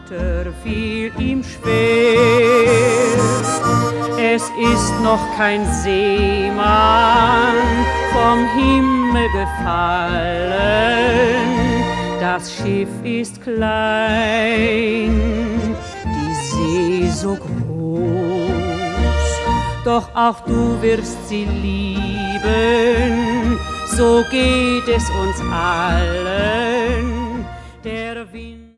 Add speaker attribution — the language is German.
Speaker 1: Mutter fiel ihm schwer. Es ist noch kein Seemann vom Himmel gefallen, das Schiff ist klein, die See so groß, doch auch du wirst sie lieben, so geht es uns allen, der Wind